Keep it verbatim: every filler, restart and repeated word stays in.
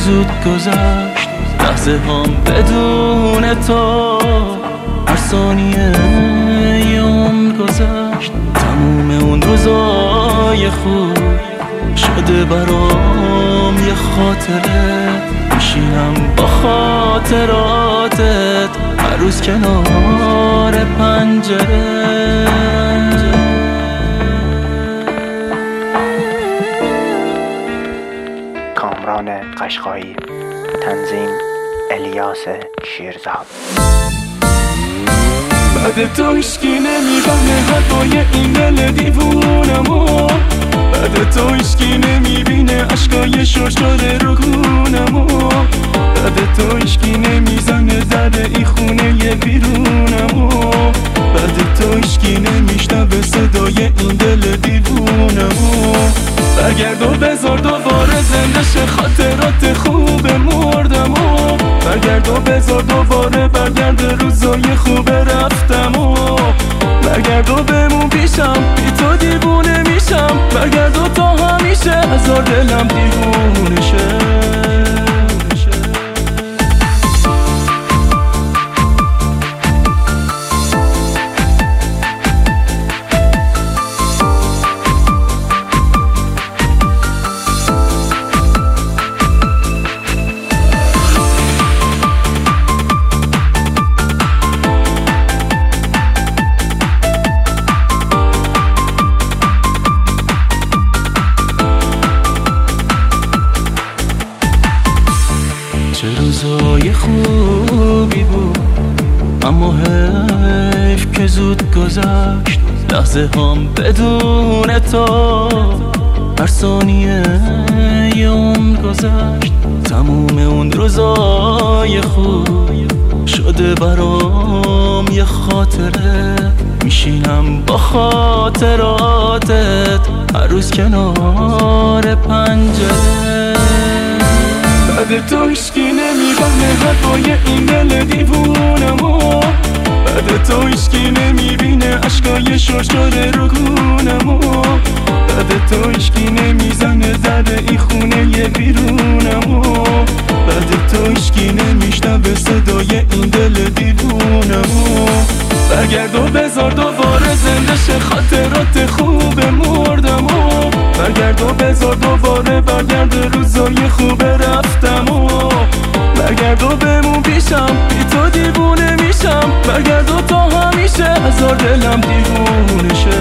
زود گذشت لحظه هم بدون تو، هر ثانیه یه عمر گذشت. تموم اون روزای خوب شده برام یه خاطره، میشینم با خاطراتت هر روز کنار پنجره. کامران قشقایی، تنظیم الیاس شیرزاد. بعد تو هیچکی نمیفهمه حرفای این دل دیوونمو، بعد تو هیچکی نمیبینه عشقای شور شده رو گونمو، بعد تو هیچکی نمیزنه زده این خونه بیرونمو، بعد تو هیچکی نمیشنوه صدای این دل دیوونمو. برگرد و بذار دوباره زنده شه خاطرات خوب مردمو، برگرد و بذار دوباره برگرد روزای خوب رفتمو، برگرد و بمون پیشم بی تو دیوونه میشم، برگرد و تا همیشه هزار دلم دیوونه شه. چه روزای خوبی بود اما حیف که زود گذشت لحظه هم بدون تو، هر ثانیه یه عمر گذشت. تموم اون روزای خوب شده برام یه خاطره، میشینم با خاطراتت هر روز کنار پنجره. بعد تو هیچکی نمیفهمه حرفای این دل دیوونمو، بعد تو هیچکی نمیبینه عشقای شور شده رو گونمو، بعد تو هیچکی نمیزنه زده این خونه بیرونمو، بعد تو هیچکی نمیشنوه صدای این دل دیوونمو. برگرد و بذار دوباره زنده شه خاطرات خوب مردمو، برگرد و بذار دوباره برگرد روزای خوب رفتمو، برگرد و بمون پیشم بی تو دیوونه میشم، برگرد و تا همیشه هزار دلم دیوونه شه.